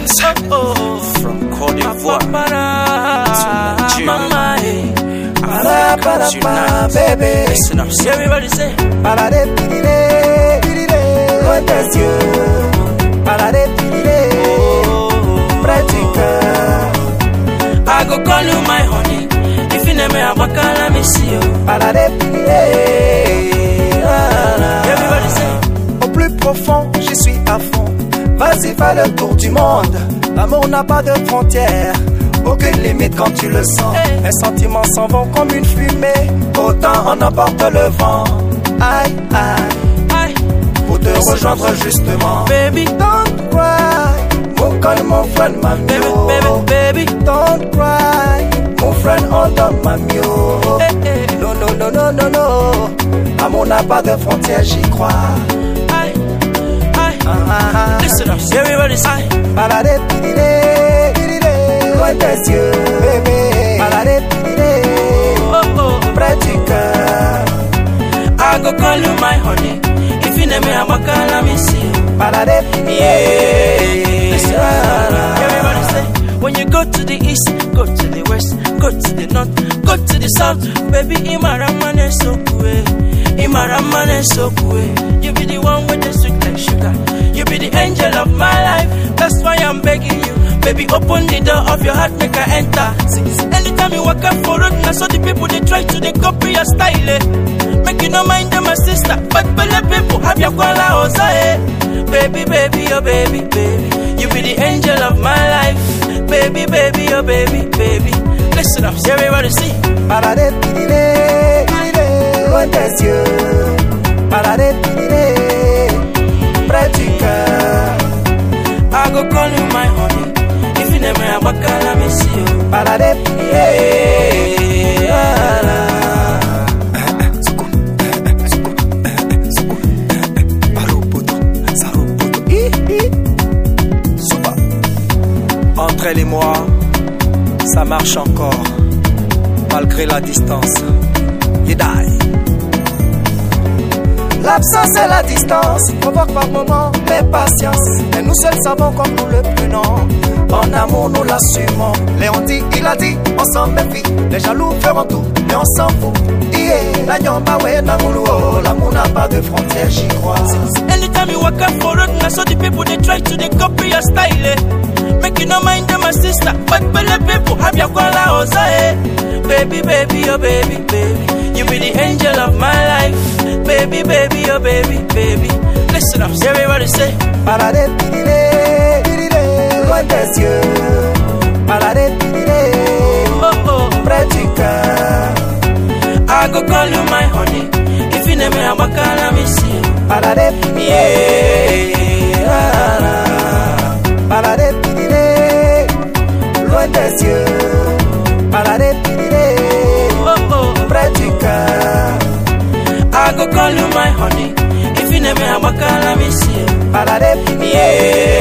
From Côte d'Ivoire to Nigeria. Baby. Listen up, everybody say. Parade, pirire, pirire, loin des yeux. Parade, pirire, près du cœur. I go call you my honey. If you name me, I walk and I miss you. Parade, pirire, Everybody say. au plus profond, j'y suis à fond. Vas-y, fais le tour du monde. L'amour n'a pas de frontières, aucune limite quand tu le sens. Les sentiments s'en vont comme une fumée, autant on emporte le vent. Aïe, aïe, Aye. pour te rejoindre justement. Baby, Don't cry, mon call, mon friend, baby, mamio. baby, baby. Don't cry, mon friend, hold on, mamio. Hey, hey. Non, non, non, non, non, non. L'amour n'a pas de frontières, j'y crois. Aye. Aye. Listen up, everybody say. Parade, pirire, pirire, loin des yeux, bébé. Parade, pirire, près du cœur. I go call you my honey. If you name me, I walk and I miss you. Parade, pirire, Listen up, everybody say. When you go to the east, go to the west, go to the north, go to the south. Baby, Imaramane so cool. Imaramane so cool. You be the one with the sweet like sugar. You be the angel of my life. That's why I'm begging you. Baby, open the door of your heart, make I enter. See, anytime you walk up for road, I saw the people they try to they copy your style. Make you no mind them, my sister. But believe people have your kola osa. Baby, baby, oh baby, baby. You be the angel of my life. Baby, baby, oh baby, baby. Listen up, everybody see. parade, pirire, pirire, loin des yeux. Parade, pirire, près du cœur. I go call you my honey. If you name me, I walk and I miss you. Parade, Entre elle et moi, ça marche encore, malgré la distance. You die. l'absence et la distance provoquent par moments l'impatience. Mais nous seuls savons comme nous le prenons. En amour, nous l'assumons. Léon dit, il a dit, on s'en méfie. Les jaloux feront tout, mais on s'en fout. La nyomba we na muluo, l'amour n'a pas de frontières, j'y crois. Anytime you walk up for road, I saw the people they try to they copy your style. Make you no mind them, my sister. But believe people have your kola osa. Baby, baby, oh baby, baby. You be the angel of my life. Baby, baby, oh baby, baby. Listen up, everybody say. Parade, pirire, pirire, loin des yeux. Parade, pirire, près du cœur. I go call you my honey. If you name me, I walk and I miss you. Parade, pirire, parade, pirire, loin des yeux. Parade, pirire, près du cœur. I go call you my honey. If you name me, I walk and I miss you. Parade, pirire.